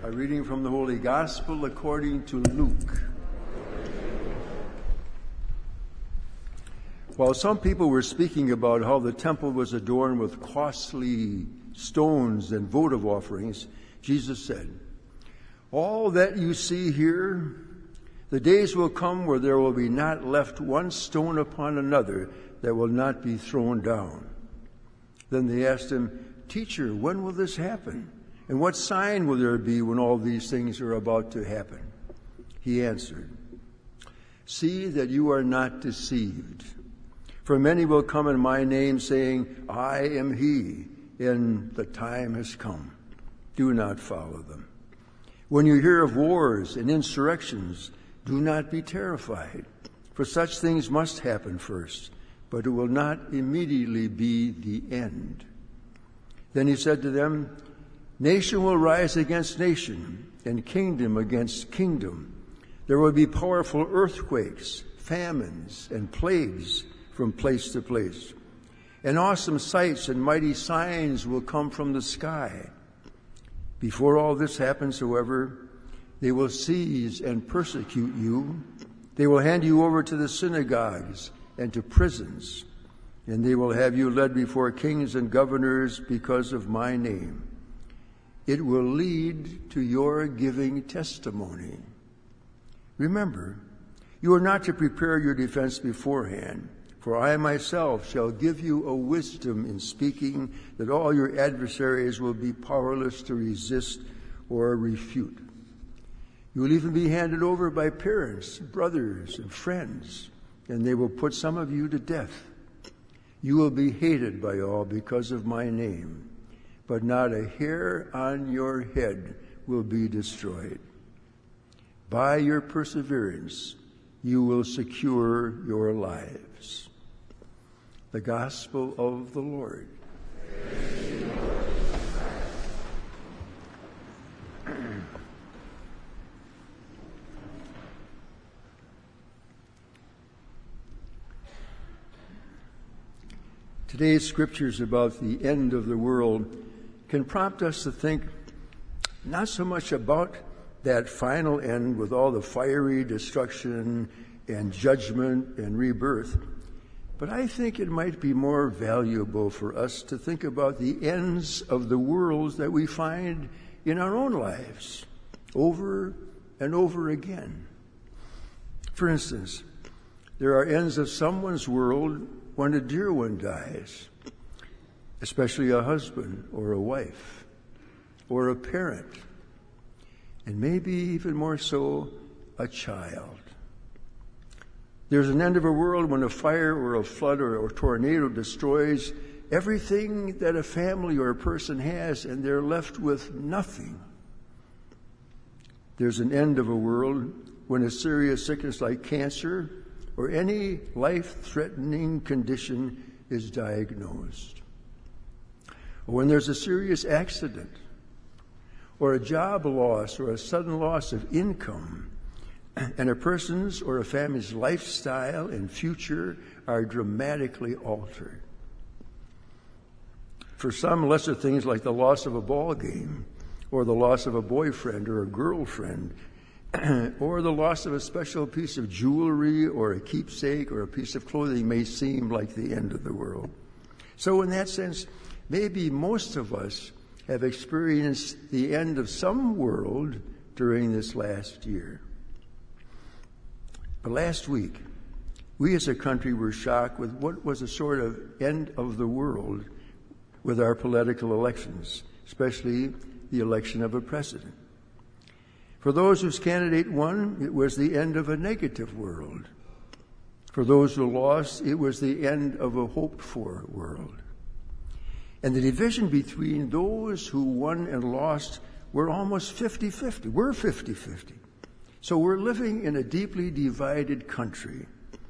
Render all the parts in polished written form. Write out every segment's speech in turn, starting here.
A reading from the Holy Gospel according to Luke. While some people were speaking about how the temple was adorned with costly stones and votive offerings, Jesus said, "All that you see here, the days will come where there will be not left one stone upon another that will not be thrown down." Then they asked him, "Teacher, when will this happen? And what sign will there be when all these things are about to happen?" He answered, "See that you are not deceived. For many will come in my name, saying, 'I am he,' and the time has come. Do not follow them. When you hear of wars and insurrections, do not be terrified, for such things must happen first, but it will not immediately be the end." Then he said to them, "Nation will rise against nation, and kingdom against kingdom. There will be powerful earthquakes, famines, and plagues from place to place. And awesome sights and mighty signs will come from the sky. Before all this happens, however, they will seize and persecute you. They will hand you over to the synagogues and to prisons, and they will have you led before kings and governors because of my name. It will lead to your giving testimony. Remember, you are not to prepare your defense beforehand, for I myself shall give you a wisdom in speaking that all your adversaries will be powerless to resist or refute. You will even be handed over by parents, brothers, and friends, and they will put some of you to death. You will be hated by all because of my name, but not a hair on your head will be destroyed. By your perseverance, you will secure your lives." The Gospel of the Lord. Today's scriptures about the end of the world can prompt us to think not so much about that final end with all the fiery destruction and judgment and rebirth, but I think it might be more valuable for us to think about the ends of the worlds that we find in our own lives over and over again. For instance, there are ends of someone's world when a dear one dies, especially a husband or a wife or a parent, and maybe even more so, a child. There's an end of a world when a fire or a flood or a tornado destroys everything that a family or a person has, and they're left with nothing. There's an end of a world when a serious sickness like cancer or any life-threatening condition is diagnosed. Or when there's a serious accident, or a job loss, or a sudden loss of income, and a person's or a family's lifestyle and future are dramatically altered. For some, lesser things like the loss of a ball game, or the loss of a boyfriend or a girlfriend, or the loss of a special piece of jewelry or a keepsake or a piece of clothing may seem like the end of the world. So in that sense, maybe most of us have experienced the end of some world during this last year. But last week, we as a country were shocked with what was a sort of end of the world with our political elections, especially the election of a president. For those whose candidate won, it was the end of a negative world. For those who lost, it was the end of a hoped-for world. And the division between those who won and lost were almost 50-50. We're 50-50. So we're living in a deeply divided country,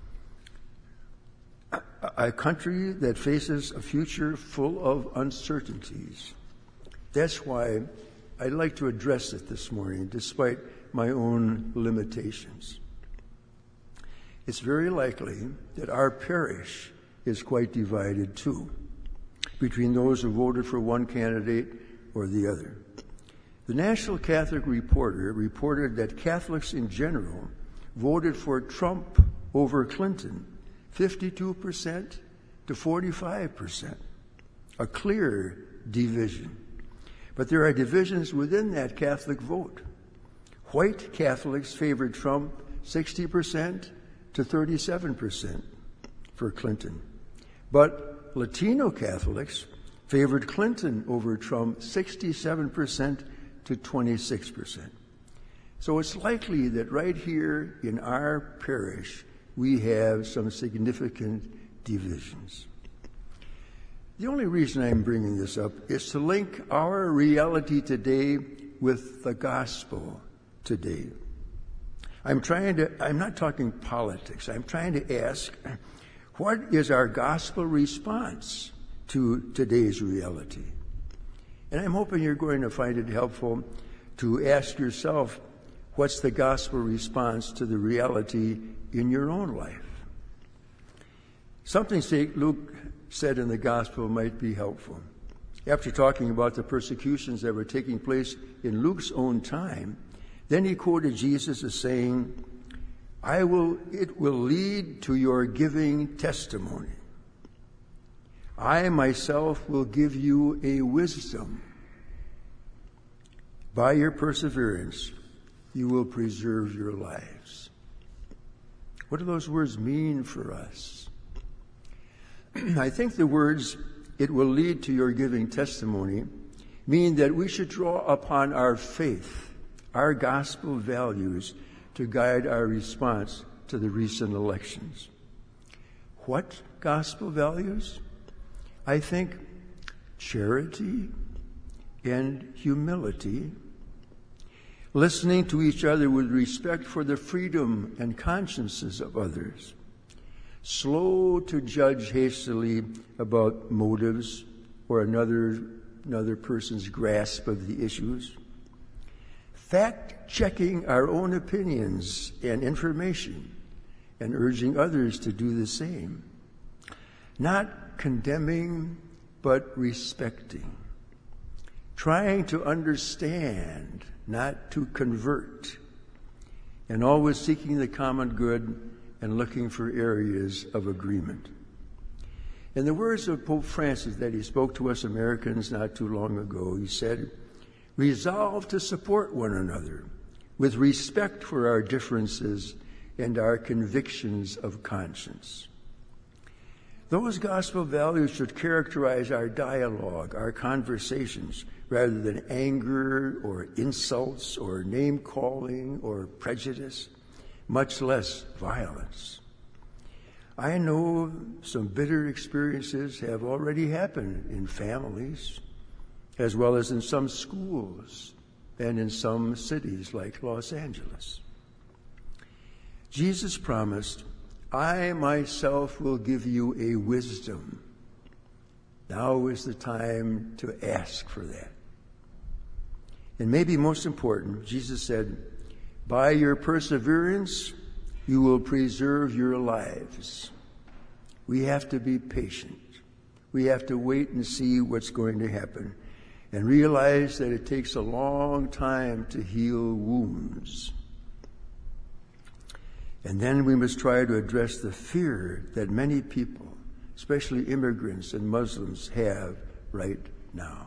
a country that faces a future full of uncertainties. That's why I'd like to address it this morning, despite my own limitations. It's very likely that our parish is quite divided too, between those who voted for one candidate or the other. The National Catholic Reporter reported that Catholics in general voted for Trump over Clinton, 52% to 45%, a clear division. But there are divisions within that Catholic vote. White Catholics favored Trump 60% to 37% for Clinton. But Latino Catholics favored Clinton over Trump 67% to 26%. So it's likely that right here in our parish, we have some significant divisions. The only reason I'm bringing this up is to link our reality today with the gospel today. I'm not talking politics. I'm trying to ask, what is our gospel response to today's reality? And I'm hoping you're going to find it helpful to ask yourself, what's the gospel response to the reality in your own life? Something St. Luke said in the gospel might be helpful. After talking about the persecutions that were taking place in Luke's own time, then he quoted Jesus as saying, it will lead to your giving testimony. I myself will give you a wisdom. By your perseverance, you will preserve your lives. What do those words mean for us? I think the words, it will lead to your giving testimony, mean that we should draw upon our faith, our gospel values, to guide our response to the recent elections. What gospel values? I think charity and humility, listening to each other with respect for the freedom and consciences of others, slow to judge hastily about motives or another person's grasp of the issues, fact-checking our own opinions and information and urging others to do the same, not condemning but respecting, trying to understand, not to convert, and always seeking the common good and looking for areas of agreement. In the words of Pope Francis that he spoke to us Americans not too long ago, he said, resolve to support one another with respect for our differences and our convictions of conscience. Those gospel values should characterize our dialogue, our conversations, rather than anger or insults or name-calling or prejudice, much less violence. I know some bitter experiences have already happened in families, as well as in some schools and in some cities like Los Angeles. Jesus promised, I myself will give you a wisdom. Now is the time to ask for that. And maybe most important, Jesus said, by your perseverance, you will preserve your lives. We have to be patient. We have to wait and see what's going to happen and realize that it takes a long time to heal wounds. And then we must try to address the fear that many people, especially immigrants and Muslims, have right now.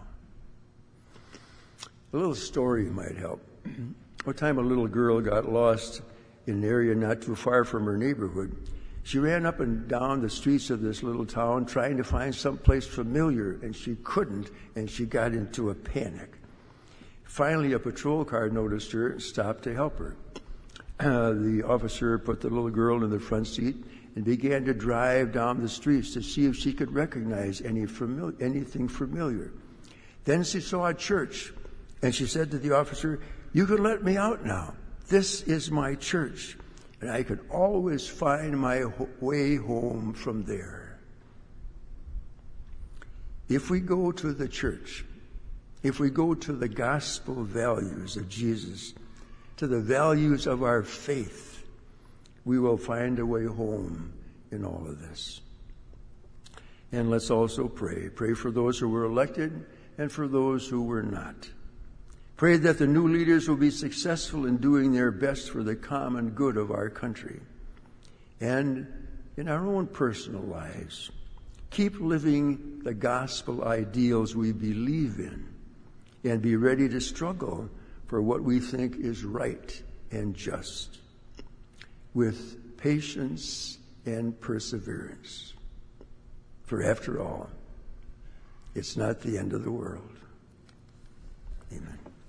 A little story might help. One time a little girl got lost in an area not too far from her neighborhood. She ran up and down the streets of this little town trying to find someplace familiar, and she couldn't, and she got into a panic. Finally, a patrol car noticed her and stopped to help her. The officer put the little girl in the front seat and began to drive down the streets to see if she could recognize anything familiar. Then she saw a church, and she said to the officer, you can let me out now. This is my church, and I could always find my way home from there. If we go to the church, if we go to the gospel values of Jesus, to the values of our faith, we will find a way home in all of this. And let's also pray. Pray for those who were elected and for those who were not. Pray that the new leaders will be successful in doing their best for the common good of our country and in our own personal lives. Keep living the gospel ideals we believe in and be ready to struggle for what we think is right and just with patience and perseverance. For after all, it's not the end of the world. Amen.